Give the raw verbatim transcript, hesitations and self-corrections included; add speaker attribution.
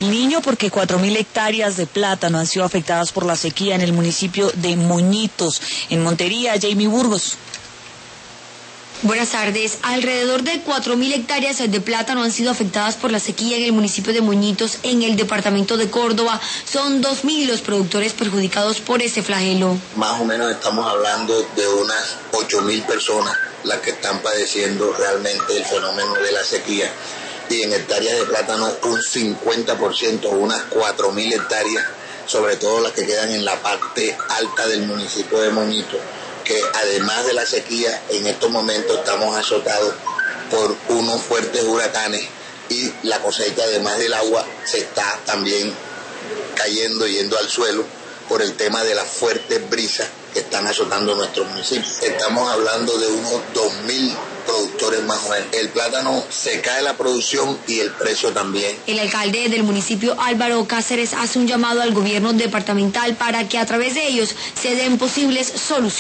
Speaker 1: Niño, porque cuatro mil hectáreas de plátano han sido afectadas por la sequía en el municipio de Moñitos, en Montería. Jamie Burgos.
Speaker 2: Buenas tardes. Alrededor de cuatro mil hectáreas de plátano han sido afectadas por la sequía en el municipio de Moñitos, en el departamento de Córdoba. Son dos mil los productores perjudicados por este flagelo.
Speaker 3: Más o menos estamos hablando de unas ocho mil personas las que están padeciendo realmente el fenómeno de la sequía. Y en hectáreas de plátano un cincuenta por ciento, unas cuatro mil hectáreas, sobre todo las que quedan en la parte alta del municipio de Moñitos, que además de la sequía, en estos momentos estamos azotados por unos fuertes huracanes y la cosecha, además del agua, se está también cayendo, yendo al suelo por el tema de las fuertes brisas que están azotando nuestro municipio. Estamos hablando de unos dos mil productores más o menos. El plátano se cae la producción y el precio también.
Speaker 2: El alcalde del municipio, Álvaro Cáceres, hace un llamado al gobierno departamental para que a través de ellos se den posibles soluciones.